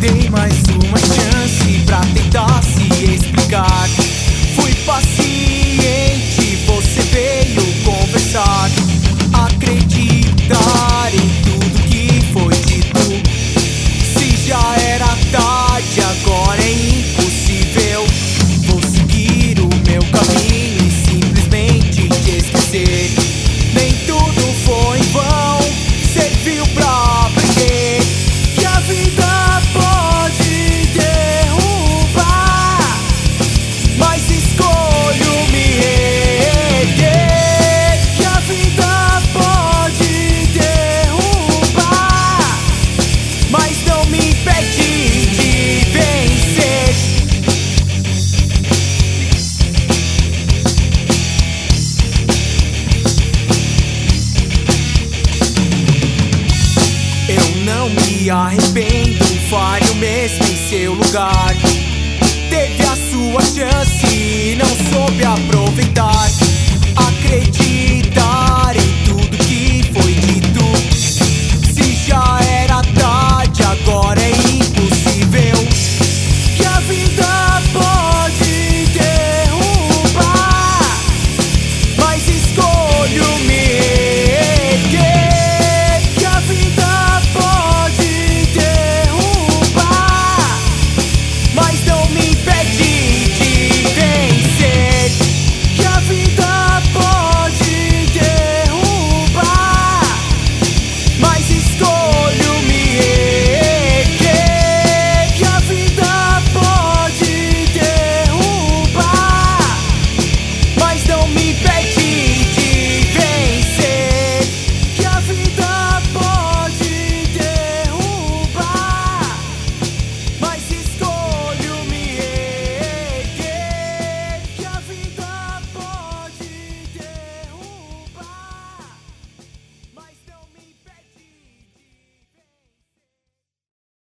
Dei mais uma chance pra tentar se explicar. Fui paciente, você veio conversar. Acreditar em tudo que foi dito. Se já era tarde, agora é impossível. Vou seguir o meu caminho e simplesmente te esquecer. Nem tudo foi em vão, serviu pra aprender que a vida pode derrubar, mas escolho me erguer. Que a vida pode derrubar, mas não me impede de vencer. Eu não me arrependo, faria o mesmo em seu lugar. Teve a sua chance e não soube aproveitar. Acredite